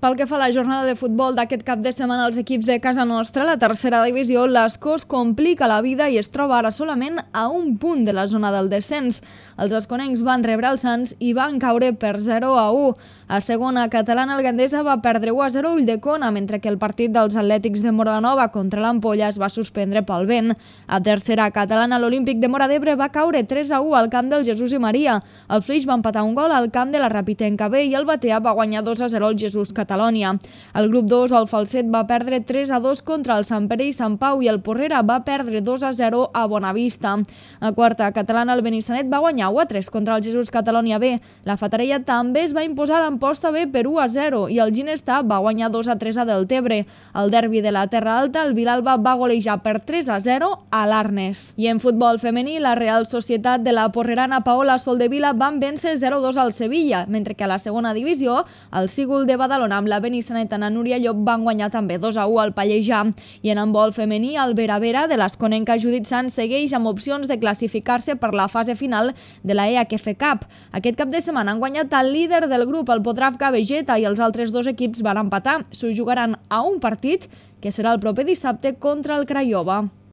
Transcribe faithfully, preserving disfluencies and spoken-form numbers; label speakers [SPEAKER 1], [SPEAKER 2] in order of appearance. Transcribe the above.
[SPEAKER 1] Pel que fa a la jornada de futbol d'aquest cap de setmana als equips de casa nostra, la tercera divisió, l'Escó es complica la vida i es troba ara solament a un punt de la zona del descens. Els esconencs van rebre els Sants i van caure per zero a u. A segona catalana, el Gandesa va perdre u a zero a Ulldecona, mentre que el partit dels Atlètics de Móra-la-Nova contra l'Ampolla es va suspendre pel vent. A tercera catalana, l'Olímpic de Móra d'Ebre va caure tres a u al camp del Jesús i Maria. El Flix va empatar un gol al camp de la Rapitenca B i el Batea va guanyar dos a zero al Jesús Catalònia. El grup dos, el Falset, va perdre tres a dos contra el Sant Pere i Sant Pau i el Porrera va perdre dos a zero a Bonavista. A quarta catalana, el Benissanet va guanyar u a tres contra el Jesús Catalònia B. La Fatarella també es va imposar a l'Amposta B per u a zero i el Ginestar va guanyar dos a tres a Deltebre. Al derbi de la Terra Alta, el Vilalba va golejar per tres a zero a l'Arnes. I en futbol femení, la Real Societat de la porrerana Paola Soldevila van vèncer zero a dos al Sevilla, mentre que a la segona divisió, el Sígul de Badalona amb la Benissanetana Núria Llop van guanyar també dos a u al Pallejà. I en handbol femení, el Vera Vera de l'Esconenca Judit Sanz segueix amb opcions de classificar-se per la fase final de la E H F Cup. Aquest cap de setmana han guanyat el líder del grup, el Podravka Vegeta, i els altres dos equips van empatar. S'ho jugaran a un partit que serà el proper dissabte contra el Craiova.